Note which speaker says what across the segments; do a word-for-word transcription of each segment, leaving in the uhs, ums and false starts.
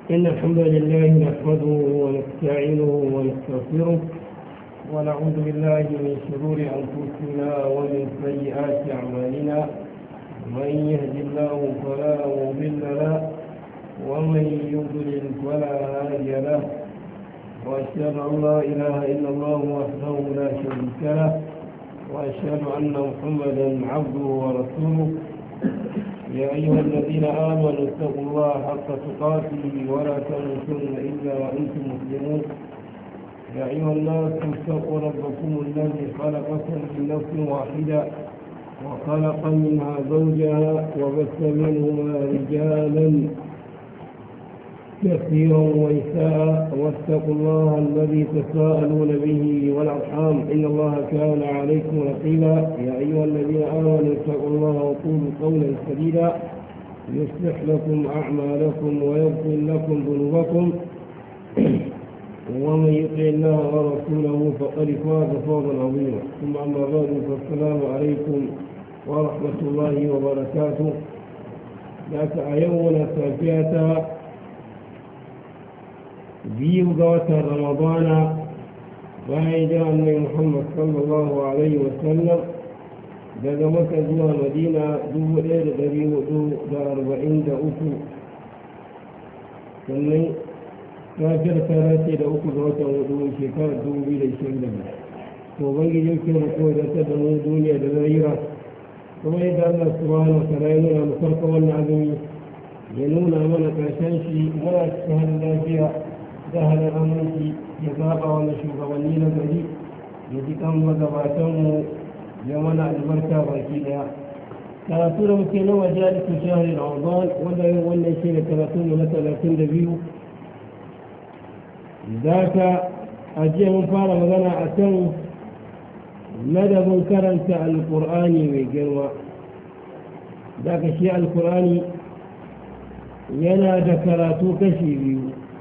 Speaker 1: إن الحمد لله نحمده ونستعينه ونستغفره ونعوذ بالله من شرور أنفسنا ومن سيئات أعمالنا من يهد الله فلا مضل له ومن يضلل فلا هادي له وأشهد أن لا إله إلا الله وحده لا شريك له وأشهد أن محمدا عبده ورسوله يا أيها الذين آمنوا اتقوا الله حق تقاته ولا تموتن إلا وأنتم مسلمون يا أيها الناس اتقوا ربكم الذي خلقكم من نفس واحدة وخلق منها زوجها وبث منهما رجالا كثيرا ونساء واتقوا الله الذي تساءلون به والأرحام إن الله كان عليكم رقيبا يا أيها الذين آمنوا اتقوا الله وقولوا قولا سديدا يصلح لكم أعمالكم ويغفر لكم ذنوبكم ومن يطع الله ورسوله فقد فاز فوزا عظيما ثم أما بعد فالسلام عليكم ورحمة الله وبركاته ذاك يومنا سافية biyu ga watan ramadana bayan jira annabi muhammad sallallahu alaihi wasallam daga maka zuwa madina dubu ɗaya da ɗari hudu da arba'in da uku sannan kafir tara ce da uku ga watan hudu shekarar dubu biyu da ishirin da biyu to bangiji yake mutu da ta da mu duniya da zahira kuma yadda allah subhanahu wa ta'ala ya nuna mu farko wannan azumi ya nuna mana ƙarshen shi muna cikin halin lafiya سهل الأمر يزاق ونشوف ولينا بريء يذكر مذباتهم يمنع المركة وكيلها ثلاثون مكينة وجالس شهر رمضان ولا يولي شيء ثلاثون ولا ثلاثين دبيو ذاك أجيه مفارة مغنى أتن مدى منكرنت القرآن ويقروا ذاك شيء القرآن ينا ذكراتو كشي بيو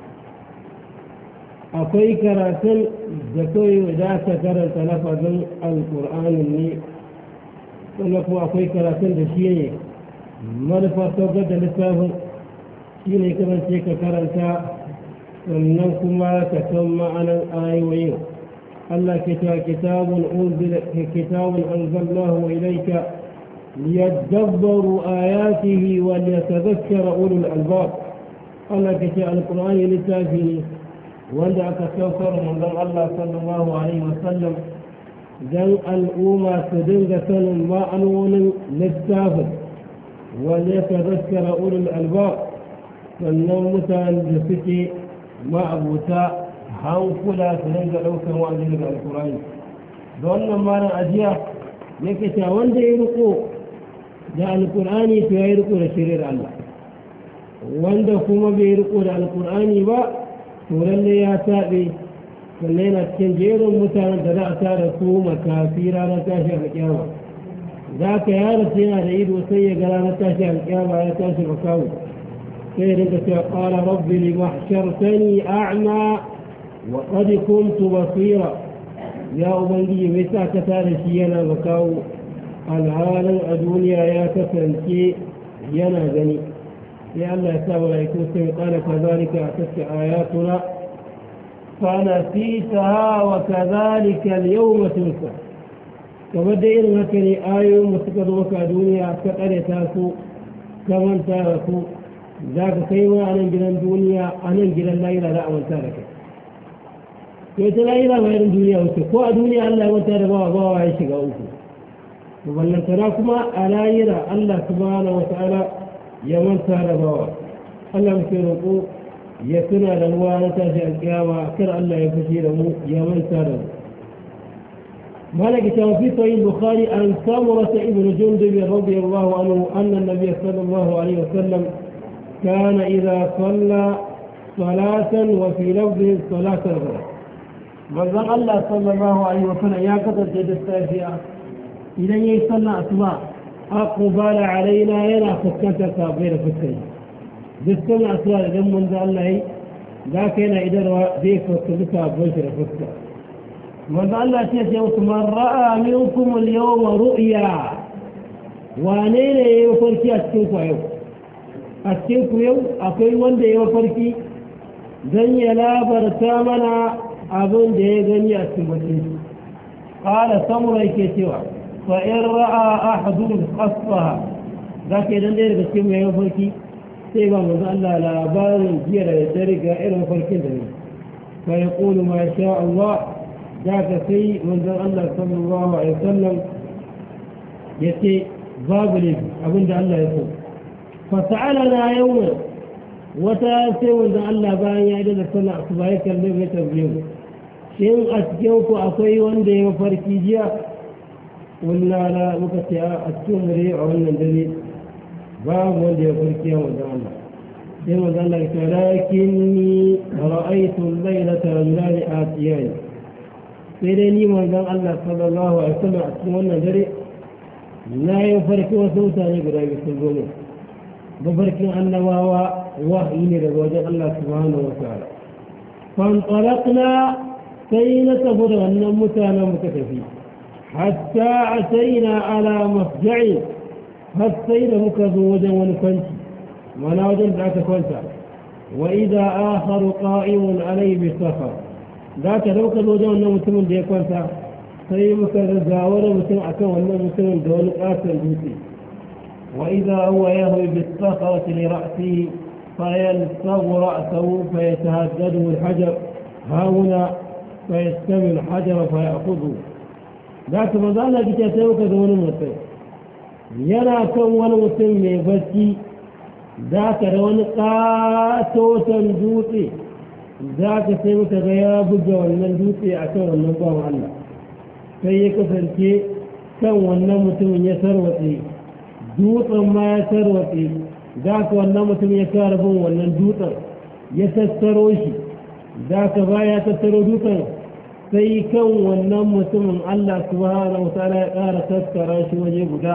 Speaker 1: akwai karatun da kawai za ka karanta lafazin alƙur'anin ne sannan kuma akwai karatun da shi ne manufar saukar da littafin shi ne kasance ka karanta sannan kuma ka san ma'anar ayoyin Allah ke ta kitabun unzila kitabun anzalallahu ilayka liyadabbaru ayatihi wa liyatadhakkara ulul albab Allah ke ta alƙur'ani littafi ne wanda aka saukar manzon Allah sallallahu alaihi wasallam dan al'umma su dinga sanin ma'anonin littafin wanda ya tazakkara ulul albab sannan mutanen da suke ma'abuta hankula su dinga ɗaukar wa'azi daga alkurani da wannan malam ajiya yake ta wanda ya riko da alkurani to ya yi riko da shirin Allah wanda kuma bai riko da alkurani ba ولله يا تابي فلينا تنجير متانا دلعتا رسوم كافيرا نتاشا القيامة ذاك يا رسينا رئيد وسيء قال نتاشا القيامة يا تاشا الركاوي سيرك قال رب لما حشرتني أعمى وقد كنت بصيرا يا أبنجي مسا كتارشينا الركاو العالم الدنيا يا كسرنكي ينا ذني يا الله يسامح يكون قال كذلك أتتك آياتنا فنسيتها وكذلك اليوم تنسى فبدأ إن هكذا آية مستقد وكا دنيا كقر تاسو كمن تاركو ذاك كيما أنا انجل الدنيا أنا انجل الليلة لا أمن تارك كيت الليلة غير الدنيا وكو الدنيا الله وتارك وغاوة عيشك أوكو وبلن تراكما ألا يرى الله سبحانه وتعالى يا من سار بوا الله مسيركو يسنا لنوانا تاشي القيامة كر الله يفشيره يا من سار مالك في صحيح البخاري عن سمرة ابن جندب رضي الله عنه أن النبي صلى الله عليه وسلم كان إذا صلى صلاة وفي لفظه صلاة الغرب من الله صلى الله عليه وسلم يا قدر جد السافية إذا يصلى أسماء أقبل علينا ينا فكتك غير فكتك بالسمع أسرار إذن من ذا الله ذاك ينا إدروا ذيك فكتك غير فكتك من ذا الله تيسي من رأى منكم اليوم رؤيا وانين يوفركي أسكنكو يوم أسكنكو يوم أقول من ذا يوفركي dan ya labarta mana abin da ya gani a cikin bacci qala samura yake cewa fa in ra'a ahadun qasfaha zaka idan dai daga cikin mai farki sai ba manzo Allah labarin jiya da dare ga irin farkin da ne fa yaqulu ma sha Allah zaka sai manzo Allah sallallahu alaihi wasallam yace babu ne abinda Allah ya so fa ta'alana yawma wata sai manzo Allah bayan ya da sallah asuba ya kalle mai tambaye shin a cikin ku akwai wanda ya farki jiya wallahi la muka ce a cikin mure a wannan dare babu wanda ya farki ya manzo Allah sai manzo Allah ya ce lakinni ra'aytu al-laylata rajulani atiyani sai dai ni manzo Allah sallallahu alaihi wasallam a cikin wannan dare na yi farki wasu mutane guda biyu sun zo mu mafarkin annabawa wahayi ne daga wajen Allah subhanahu wa ta'ala fantalaqna sai na tafi da wannan mutanen muka tafi hatta ataina ala masja'i har sai da muka zo wajen wani kwanci mana wajen da aka kwanta wa idza akharu qa'imun alayhi bi safar da ka dauka zo wajen wannan mutumin da ya kwanta sai muka ga wani mutum akan wannan mutumin da wani katon dutse wa idza huwa yahwi bis sakhrati li ra'sihi فيلصغ رأسه فيتهدده الحجر ها هنا فيستوي الحجر فيأخذه ذاك مظلة كتابك دون المتن يرى كم ونمتن بسي ذاك دون قاتوتا دوتي ذاك سيمك غياب جوال دوتي أكبر النظام الله فيكفر كي كم ونمتن يسروتي دوتا ما يسروتي ذاك wannan mutum ya kare bin wannan dutsen ya tattaro shi ذاك baya tattaro dutsen sai kan wannan mutumin Allah subhanahu wa ta'ala ya kara tattara shi waje guda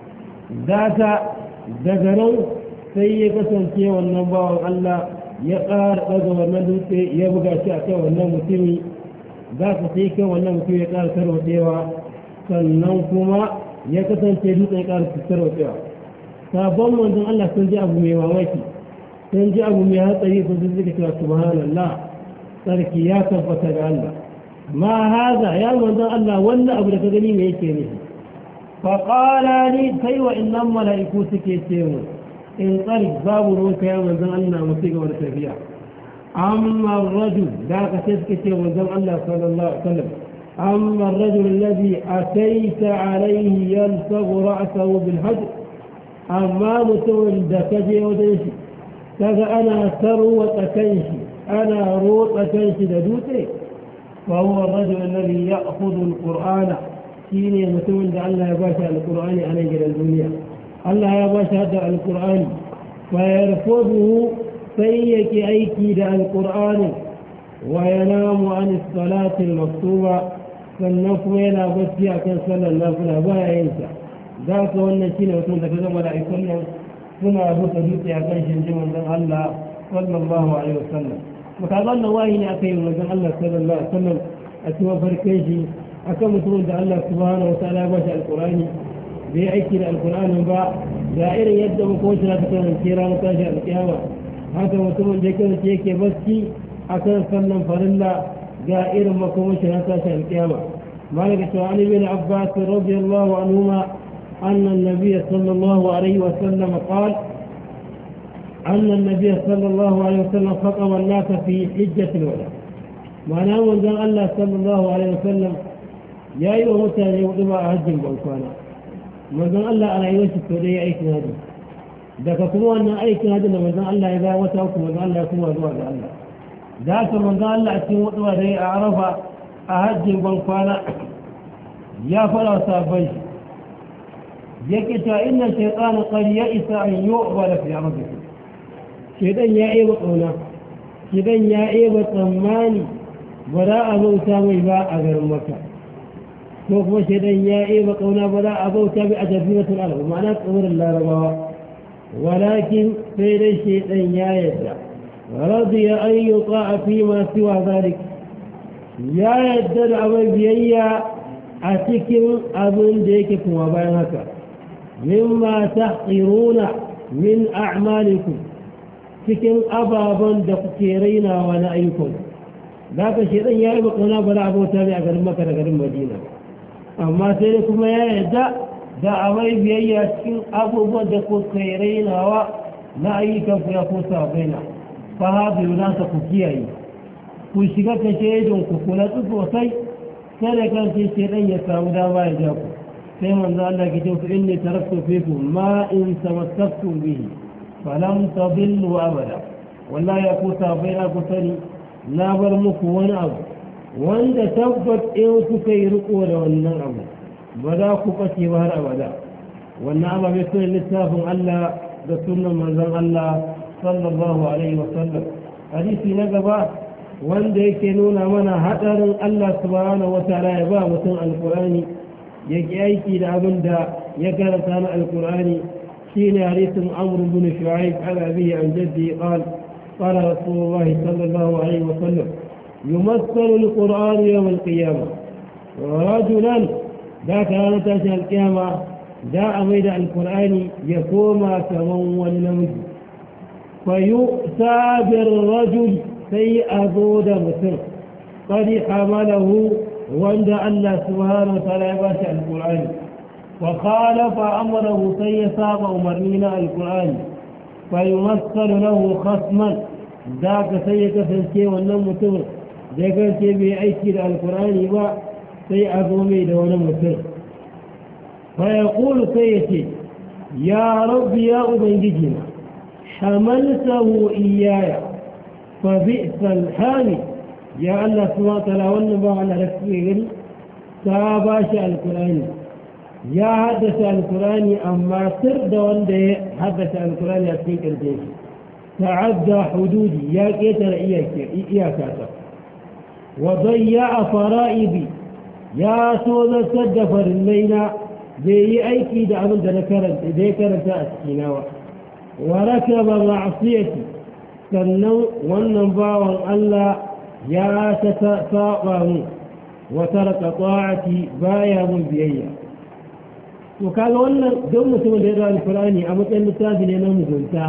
Speaker 1: ذاك daga nan sai ya kasance wannan bawan Allah ya kara daga wannan dutse ya buga shi akan wannan mutumi ذاك sai kan wannan mutum ya kara tarwatsewa sannan kuma ya kasance dutsen ya kara tarwatsewa sabon manzon Allah sun ji abu mai mamaki sun ji abu mai hatsari sun ji suka cewa subhanallah sarki ya tabbata ga Allah ma haza ya manzon Allah wannan abu da ka gani me yake ne fa qala li kai wa innam malaiku suke ce mu in tsari babu ruwanka ya manzon Allah mu ci gaba da tafiya amma ar-rajul da ka sai suke ce manzon Allah sallallahu alaihi wasallam amma ar-rajul alladhi ataita alayhi yalsaghu ra'sahu bil hajr amma mutumin da ka je wajen shi kaga ana tarwata kanshi ana rotsa kanshi da dutse fa huwa ar-rajul alladhi ya'khudhu al-qur'ana shine mutumin da Allah ya bashi al-qur'ani a nan gidan duniya Allah ya bashi hadda al-qur'ani fa yarfuduhu sai yake aiki da al-qur'ani wa yanamu an as-salati al-maktuba sannan kuma yana bacci akan sallar nafila baya yin ta ذاك وانا شيء وتقول لك زمان لا يسلم ثم أبو تجيب يا كنش الجمل من الله صلى الله عليه وسلم وكذا واهي أكيد من الله صلى الله عليه وسلم أتوا فركيشي أكم تقول ده الله سبحانه وتعالى باشا القرآن بيعيش القرآن با دائرة يد مكوش لا تكون كيرا متاشا القيامة هذا وتقول ذكر شيء كبسي أكم سلم فرلا دائرة مكوش لا تاشا القيامة مالك سؤال ابن عباس رضي الله عنهما أن النبي صلى الله عليه وسلم قال أن النبي صلى الله عليه وسلم خطب الناس في حجة الوداع معناه من ذا الله صلى الله عليه وسلم يا أيها متى يوضع أهجم بأنكوانا من ذا الله على يوشك ودي أيك هذا ذاك كموا أن أيك هذا من ذا الله إذا وتوك من ذا الله كموا ذوى ذا الله ذاك من ذا الله أتي وطوى ذي أعرف أهجم بأنكوانا يا فلا سابيش يكتا إن الشيطان قد يئس أن يؤبل في عرضه شيطان يا إيوة شيطان يا إيوة طماني وراء موسى ويباء غير مكة سوف شيطان يا إيوة قونا وراء موسى بأجفينة الأرض معنى أمر الله رباه ولكن سيد الشيطان يا يدع رضي أن يطاع فيما سوى ذلك يا يدع وبيئيا أتكر أظن ديككم وبينك مما تحقرون من أعمالكم cikin ababen da kuke rainawa na ayyukan za ka shi ɗan ya yi makona ba za a bauta ne a garin maka da garin madina amma sai dai kuma ya yarda da a mai biyayya cikin abubuwan da kuke rainawa na ayyukan ku ya kusa baina fa haɗu nasa ku kiyaye ku shiga ka shaidun ku kula sosai kada kan sai shaidan ya samu dama ya ja ku sai manzo Allah ke cewa inni taraktu fikum ma in tamassaktum bihi falam tadillu abada wallahi ya kusa baina ku sani na bar muku wani abu wanda tabbat in kuka yi riko da wannan abu ba za ku ɓace ba har abada wannan abu bai so littafin Allah da sunnan manzon Allah sallallahu alaihi wa sallam hadisi na gaba wanda yake nuna mana hadarin Allah subhanahu wa ta'ala ya ba mutum alqur'ani yake aiki da abin da ya karanta na alqur'ani shine hadisin Amr ibn Shu'aib an abihi an jaddi qala قال رسول الله صلى الله عليه وسلم يمثل القرآن يوم القيامة رجلا ذاك أنا تاشى القيامة جاء ميدع القرآن يقوم كمن والنمج فيؤتى بالرجل سيئذود مسر قد حمله وند الله سبحانه وتعالى يباشى القرآن وخالف أمره سيصاب أمرنا القرآن فيمثل له خصما ذاك سيكفنسي والنمتر ذاك بأيكي القرآن با سيأذومي دونمتر فيقول سيتي يا رب يا أبنجينا حملته إياي فبئس الحامي يا الله سبحانه وتعالى والنبا على رسوله تاباش القرآن يا حدث القرآن أما سرد وانده حدث القرآن يأتيك الجيش تعدى حدودي يا كيتر إياك وضيع فرائبي يا سوذا سدفر الليلة بي أيكي دعمل ذكرت ذكرت أسكيناوة وركب معصيتي سنو والنبا والله يا تتساقم وترك طاعتي بايا من بيئة وكان wannan don mutumin da ya rawa alkur'ani a matsayin littafi ne na mugunta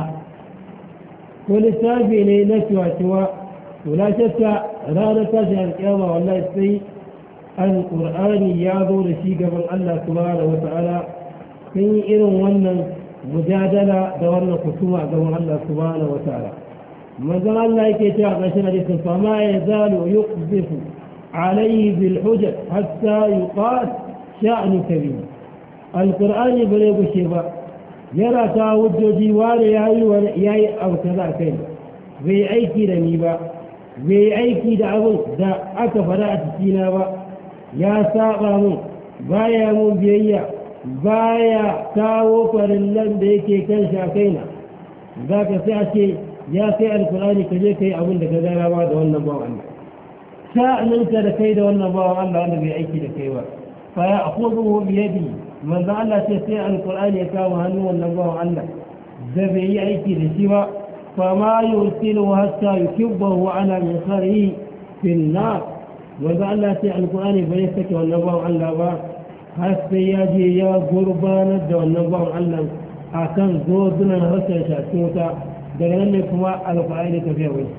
Speaker 1: ko littafi ne na cewa to la shakka ranar tashin alƙiyama wallahi sai alkur'ani ya zo da shi gaban Allah subhanahu wata'ala sun yi irin wannan mujadala da wannan kusuma gaban Allah subhanahu wata'ala manzon Allah yake cewa ƙarshen hadisin fa ma yazalu yuqzifu alayhi bil hujaj hatta yuqat sha'nu kabir alƙur'ani ba zai gushe ba yana ta hujjoji wani ya yi abu kaza kai bai aiki da ni ba bai aiki da abin da aka fara a cikina ba ya saba mun baya mun biyayya baya kawo farillan da yake kan shi a kaina za ka sai a ce ya sai alƙur'ani ka je ka yi abin da ka gara ba da wannan bawan Allah sha'aninka da kai da wannan bawan Allah wanda bai aiki da kai ba fa ya akhudhu bi yadi manzo Allah ce sai alqur'ani ya kawo hannu wannan bawan Allah da bai yi aiki da shi ba fa ma yursilu hatta yukibbahu ala min kharihi fil nar manzo Allah ce alqur'ani bai sake wannan bawan Allah ba har sai ya je ya gurbanar da wannan bawan Allah akan zodunan harshen shi wuta daga nan ne kuma alqur'ani tafiya wai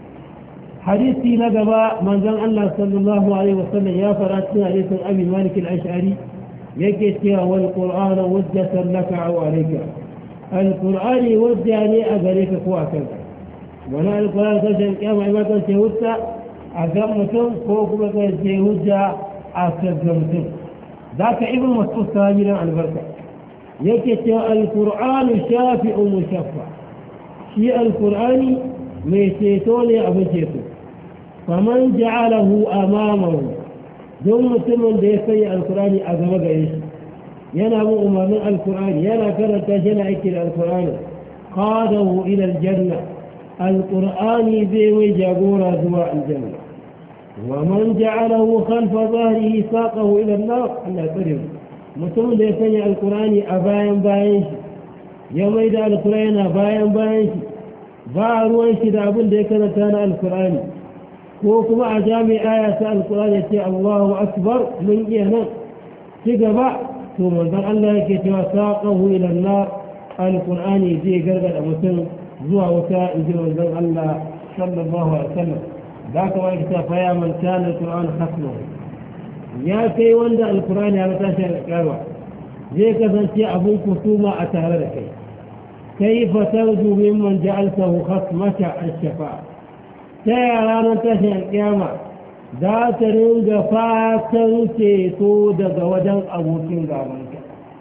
Speaker 1: hadisi na gaba manzon Allah sallallahu alaihi wasallam ya fara cikin hadisin Abi Malik al-Ash'ari يكتيا والقرآن وجة لك أو عليك القرآن وجعني أغريك كواكب ولا القرآن تجن كما ما تشهدت أقمتم فوقما تشهد أكذبتم ذاك ابن مسعود ساجلا عن البركة يكتيا القرآن شافع مشفع شيء القرآن ميشيتوني أبو شيتو فمن جعله أمامه don mutumin da ya sanya alkurani a gaba gare shi yana bin umarnin alkurani yana karanta shi yana aiki da alkurani qadahu ila aljanna alqur'ani zai mai jagora zuwa aljanna wa man ja'alahu khalfa dhahrihi saqahu ila an-nar Allah karim mutumin da ya sanya alkurani a bayan bayan shi ya mai da alkurani yana bayan bayan shi ba ruwan shi da abin da ya karanta na alkurani ko kuma a jami'a ya sa alkurani ya ce Allahu akbar mun iya nan ci gaba to manzon Allah yake cewa saqahu ila an-nar alkurani zai gargada mutum زوا وتا إنجيل وزن الله صلى الله عليه وسلم ذاك وقت فيا من كان القرآن خصمه يا كي وند القرآن يا متاشا الكعبة زي كذنتي أبوك ثم أتهلك كيف ترجو ممن جعلته خصمك الشفاعة تيا متاشا القيامة ذات رنج فاتن تيتو دغ وجن أبوكين غابنك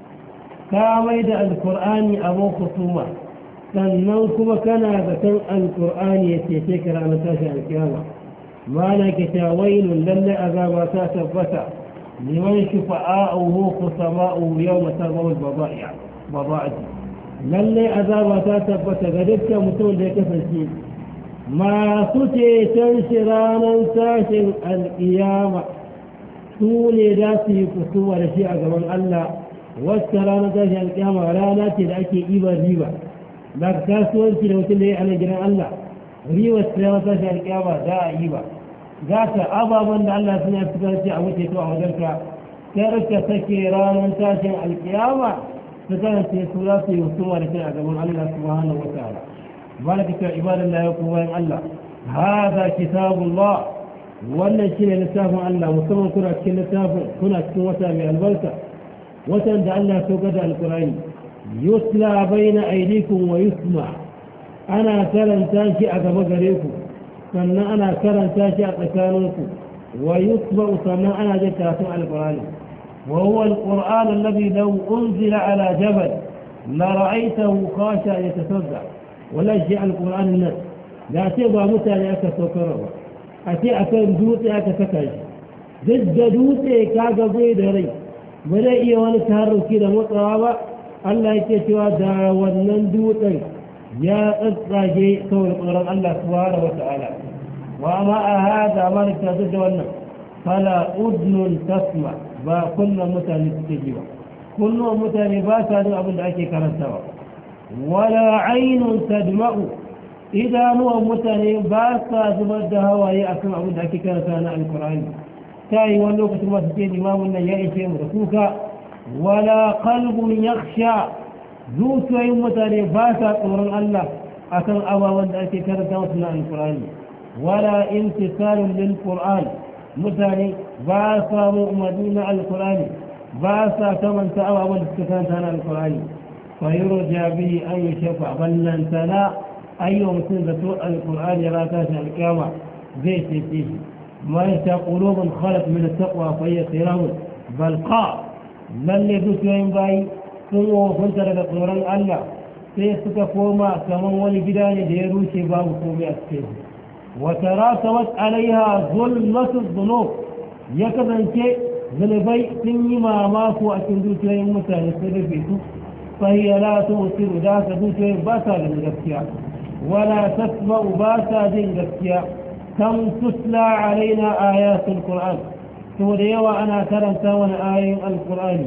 Speaker 1: كاميد القرآن أبو خصومة sannan kuma kana zaton alƙur'ani ya cece ka ranar tashi alƙiyama ma na ke ta wailun lalle azaba ta tabbata liman shufa'a'uhu kusama'uhu yau masarwar baba'ati lalle azaba ta tabbata ga dukkan mutum da ya kasance masu ceton shi ranar tashin alƙiyama su ne za su yi kusurwa da shi a gaban Allah wacce ranar tashin alƙiyama rana ce da ake ibar riba da kasuwanci da mutum da ya ana gidan Allah riwar ta yawa tashi alƙiyama za a yi ba za ka ababen da Allah suna fitar ce a wuce to a wajenka kar ka sake ranar tashin alƙiyama su kasance su za su yi husuma da kai a gaban Allah subhanahu wa ta'ala baraka ta ibadan la yaku bayan Allah hada kitabullah wannan shine littafin Allah musamman kuna cikin littafin kuna cikin wata mai albarka watan da Allah ya saukar da alƙur'ani يتلى بين أيديكم ويسمع أنا كرن تاشي أقب غريكم سنة أنا كرن تاشي أتكانوكم ويسمع سنة أنا جكاتم على القرآن وهو القرآن الذي لو أنزل على جبل لرأيته خاشع يتصدع ولا جاء القرآن الناس لا تبقى متى أكسوكره أتي أكن دوتي أكسكاش ضد دوتي كاقبي دري ولا إيوان تهرب كده مطرابا Allah yake cewa da wannan dutsen ya tsatsage kawai tsoron Allah subhanahu wata'ala wa ma a hada malaka da wannan fala udnun tasma ba kullum mutane suke ji ba kullum mutane ba sa jin abin da ake karantawa wala ainun tadma'u idanuwan mutane ba sa zubar da hawaye akan abin da ake karanta na alkur'ani ta yi wani lokacin masu ce limamin nan ya ishe mu da kuka ولا قلب يخشى ذو سوين متاني باسا قرآن الله أكن أبا وندأتي كرتا وصنع القرآن ولا امتثال للقرآن متاني باسا مؤمنين القرآن باسا كمن تأوى وندأتي كرتا القرآن فيرجى به أن يشفع بل لن تلا أي مسلمة القرآن يراتاش الكامة زيت فيه ما يشاء قلوب خلت من التقوى فهي صرام بل قاء lalle dukiyoyin bayi sun wofinta daga tsoron Allah sai suka koma kamar wani gida ne da ya rushe babu komai a cikin wata rasawat alaiha zulmatu dhunub ya kasance zunubai sun yi mamako a cikin dukiyoyin mutane sai da su fahiya la tusiru da ka dukiyoyin ba sa da gaskiya wala tasma'u ba sa jin gaskiya kam tusla alaina ayatul qur'an سوريا أنا كرمت وانا آيين القرآن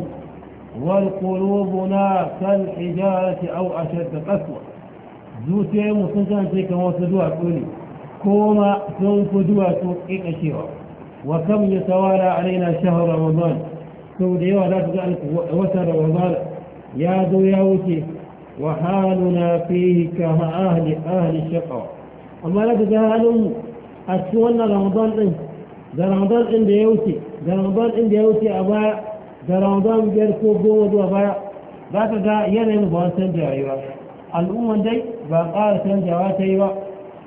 Speaker 1: والقلوبنا كالحجارة أو أشد قسوة زوتي مسلسان تيكا وصدوا كوني كوما سنفدوا توقيق شيرا وكم يتوالى علينا شهر رمضان سوريا لا تجعلك وتر رمضان يا ذو يوتي وحالنا فيه كأهل أهل الشقوى أما لا تجعلوا أتشونا رمضان da ramadan ɗin da ya wuce da ramadan ɗin da ya wuce a baya da ramadan biyar ko goma zuwa baya za ka ga yanayin ba wani canjawa yi ba al'umman dai ba ƙara canjawa ta yi ba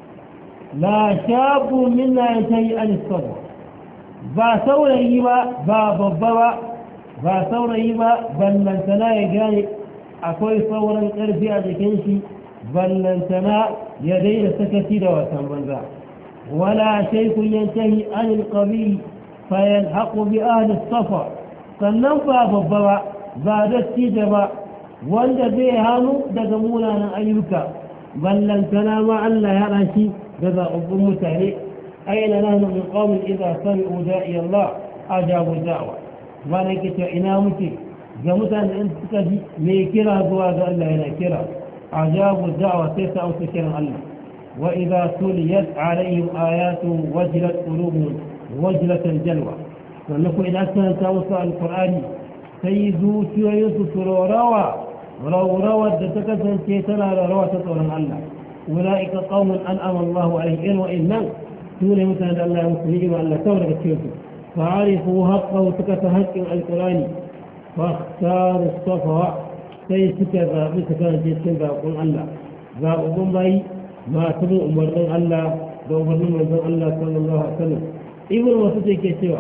Speaker 1: la shabu minna ya ta yi an sabu ba saurayi ba ba babba ba ba saurayi ba ballantana ya gane akwai sauran ƙarfi a jikin shi ballantana ya daina sakaci da wasan banza ولا شيء ينتهي عن القبيل فيلحق بأهل الصفا فالنفع بالضبع بعد السجبة وانت بيهانو دقمونا أيوك بل لن تنام ألا يرشي بذا أبو متعلي أين نحن من قوم إذا سمعوا داعي الله أجابوا الدعوة ولكن إنامتي جمتا أنت تكفي ميكرا زواج ألا ينكرا أجابوا الدعوة تسعوا سكرا الله وإذا تليت عليهم آياته وجلت قلوبهم وجلة الجلوة فنقول إذا كانت توسع القرآن سيدو سيوسف رو روى رو روى الدتكسن كيتنا روى تطورا الله أولئك قوم أنعم الله عليهم وإنهم دون مثلا الله مسلمين وأن تورك الشيوخ فعرفوا حقه سكت حق القرآن فاختاروا الصفا sai suka zaɓi su kasance cikin zaɓen Allah zaɓaɓɓun bayi masu bin umarnin Allah da umarnin manzon Allah sallallahu alaihi wasallam ibn wasu ke cewa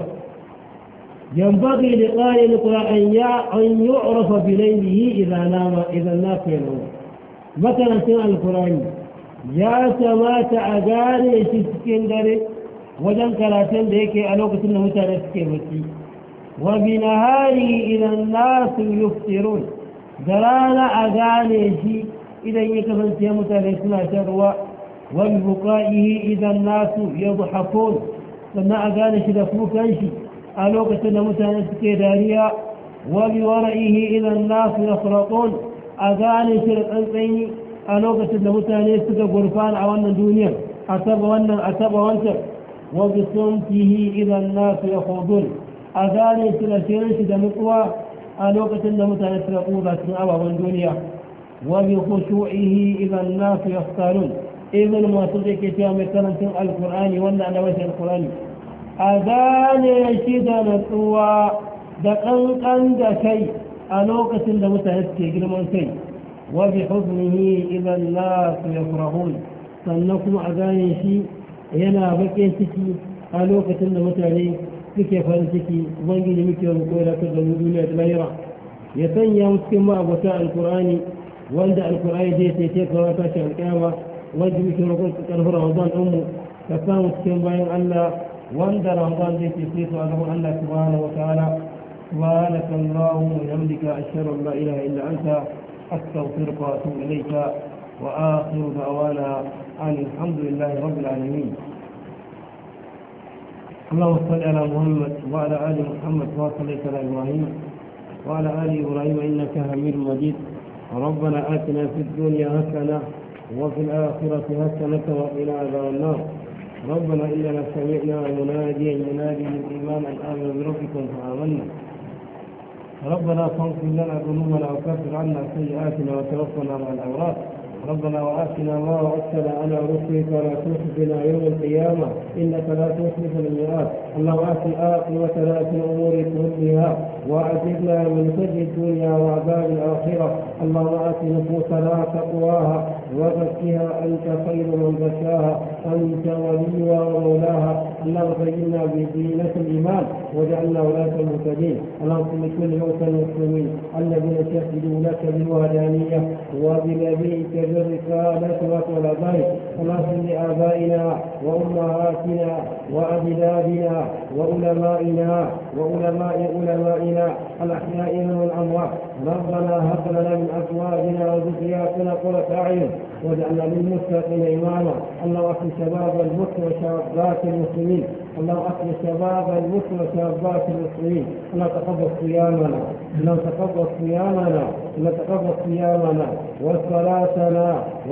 Speaker 1: ينبغي لقارئ القرآن أن يعرف بليله إذا نام إذا الناس ينام مثلا سمع القرآن يا سمات أغاني شسكين داري وجن كراتين ديكي ألوكة النمتانة سكيبتي وبنهاره إذا الناس يفطرون درانا أغاني شي إذا يكفن سيمتانة سنة شروع وببقائه إذا الناس يضحكون سنة أغاني شي دفوكا شي ألوكة النمتانة سكيداريا وبورئه إذا الناس يخرطون أغاني شي الأنسيني ألوكة النمتانة سكا غرفان عوانا الدنيا أتبع وانا أتبع وانتر وبصمته إذا الناس يخوضون أغاني سلسلش دمقوى ألوكة النمتانة سكا في أبوى الدنيا وبخشوعه إذا الناس يختارون إذن ما تدرك يوم كرمت القرآن وانا على وجه القرآن أغاني شدة نتوى دقنقا دكي ألوكة النمتانة سكا كي وبحضنه إذا الناس يفرحون سنكم أغاني شيء ينا بكين تكي ألوكة النمتانة suke farin ciki ubangiji muke roƙo da ka zama duniya da lahira ya sanya mu cikin ma'abota alkur'ani wanda alkur'ani zai tece ka wata shi alƙiyama wanda muke roƙon ka ƙarfi ramadan ɗinmu ka samu cikin bayan allah wanda ramadan zai tece su a gaban allah subhanahu wa ta'ala سبحانك اللهم وبحمدك أشهد أن لا إله إلا أنت أستغفرك وأتوب إليك وآخر دعوانا أن الحمد لله رب العالمين اللهم صل على محمد وعلى آل محمد كما صليت على إبراهيم وعلى آل إبراهيم إنك حميد مجيد ربنا آتنا في الدنيا حسنة وفي الآخرة حسنة وقنا عذاب النار ربنا إننا سمعنا مناديا ينادي للإيمان أن آمنوا بربكم فآمنا ربنا فاغفر لنا ذنوبنا وكفر عنا سيئاتنا وتوفنا مع الأبرار ربنا وآتنا ما وعدتنا على رسلك ولا تخزنا يوم القيامة إنك لا تخلف الميعاد اللهم آت عاقبتنا في الأمور كلها وأجرنا من خزي الدنيا وعذاب الآخرة اللهم آت نفوسنا تقواها وزكها أنت خير من زكاها أنت وليها ومولاها اللهم زينا بزينة الإيمان واجعلنا ولاة المهتدين اللهم صل لكل موتى المسلمين الذين شهدوا لك بالوحدانية وبنبيك بالرسالة والآباء اللهم لآبائنا وأمهاتنا وأجدادنا وعلمائنا وعلماء علمائنا الأحياء والأموات ربنا هب لنا من أزواجنا وذرياتنا قرة أعين واجعلنا للمتقين إماما اللهم أكرم شباب المسلمين وشابات المسلمين اللهم أكرم شباب المسلمين وشابات المسلمين اللهم تقبل صيامنا اللهم تقبل صيامنا اللهم تقبل صيامنا وصلاتنا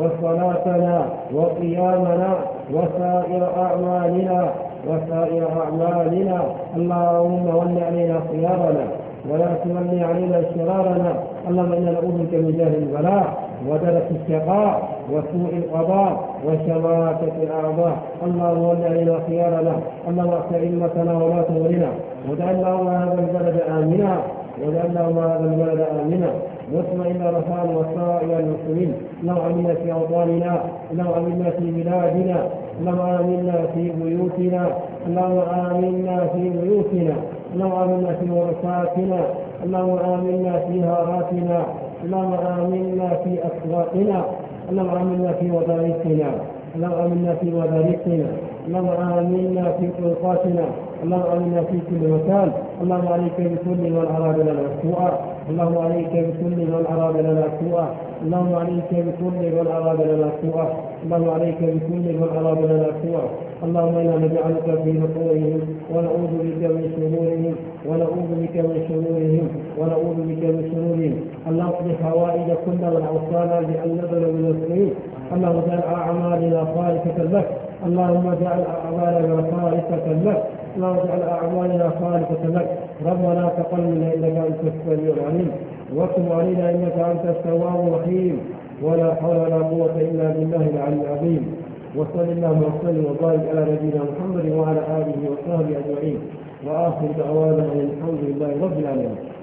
Speaker 1: وصلاتنا وقيامنا وسائر أعمالنا وسائر أعمالنا اللهم ول علينا خيارنا ولا تولي علينا شرارنا اللهم إنا نعوذ بك من جهل البلاء ودرك الشقاء وسوء القضاء وشماتة الأعضاء اللهم ول علينا خيارنا اللهم اغفر أئمتنا ولا تولنا واجعل اللهم هذا البلد آمنا واجعل اللهم هذا البلد آمنا مطمئن رخاء وسائر المسلمين اللهم آمنا في أوطاننا اللهم آمنا في بلادنا اللهم آمنا في بيوتنا اللهم آمنا في بيوتنا اللهم آمنا في ورثاتنا اللهم آمنا في هاراتنا اللهم آمنا في أسواقنا اللهم آمنا في وظائفنا اللهم آمنا في مدارسنا اللهم آمنا في طرقاتنا اللهم آمنا في كل مكان اللهم عليك بكل من أراد لنا سوءا اللهم عليك بكل من أراد لنا سوءا اللهم عليك بكل من أراد لنا سوءا اللهم عليك بكل من أراد لنا سوءا اللهم إنا نجعلك في نحورهم ونعوذ بك من شرورهم ونعوذ بك من شرورهم ونعوذ بك من شرورهم اللهم اقض حوائج كل من أوصانا بأن نزل من المسلمين اللهم اجعل أعمالنا خالصة لك اللهم اجعل أعمالنا خالصة لك اللهم اجعل أعمالنا خالصة لك ربنا تقبل منا إنك أنت السميع العليم وتب علينا إنك أنت التواب الرحيم ولا حول ولا قوة إلا بالله العلي العظيم. وصل اللهم وسلم وبارك على نبينا محمد وعلى آله وصحبه أجمعين، وآخر دعوانا أن الحمد لله رب العالمين.